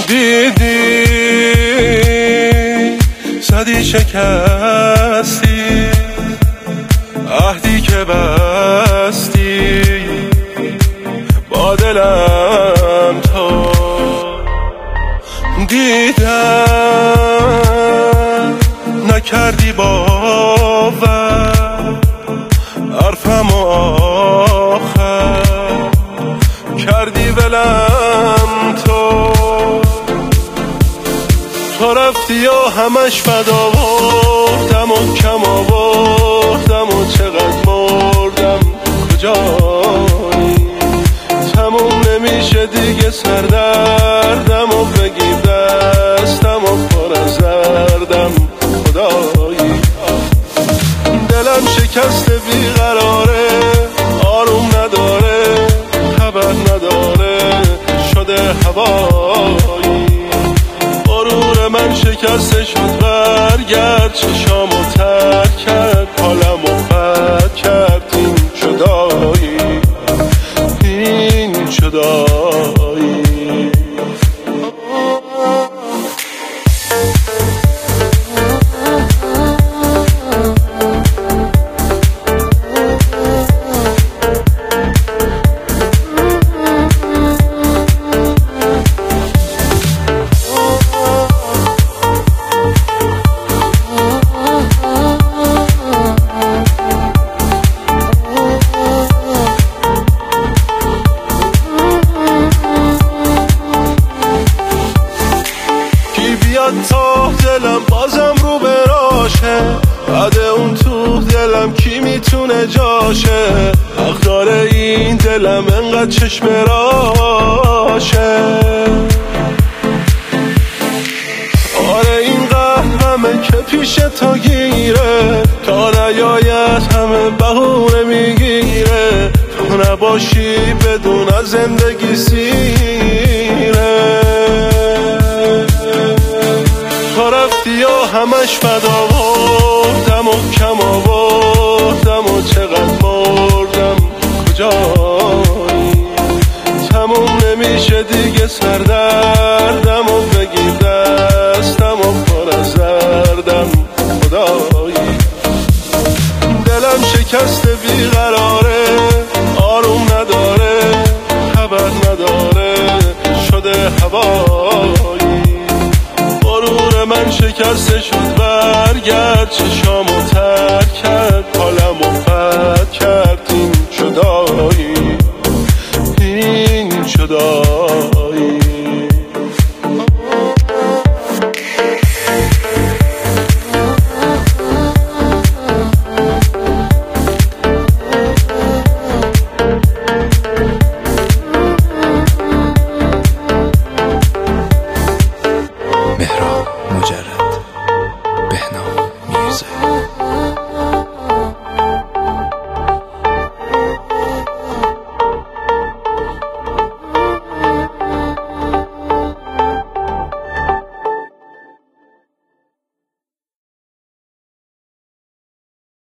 دیدی زدی شکستی عهدی که بستی با دلم تو دیدم نکردی باور حرفم آخر کردی ولم تو رفتی و همش فدا بردم و کم آوردم و چقدر مردم کجایی تموم نمیشه دیگه سردردم و بگی دستم و پر از دردم خدایی دلم شکسته بیقراره آروم نداره خبر نداره شده هوایی غرور من شکسته شد برگرد چشامو ترک کرد حالمو بد کرد این جدایی تا دلم بازم رو براشه بعد اون تو دلم کی میتونه جاشه حق داره این دلم انقدر چشم راشه آره این قهرمه که پیش تا گیره تا نیاید همه بهونه میگیره تو نباشی بدون از زندگی سیره رفتی و همش فدا بردم و کم آوردم و چقدر مردم کجایی تموم نمیشه دیگه سردردم و بگی دستم و پر از دردم خدایی دلم شکسته بیقراره آروم نداره خبر نداره شده هوایی من شکسته شد برگرد چشامو ترک کرد حالمو بد کرد این جدایی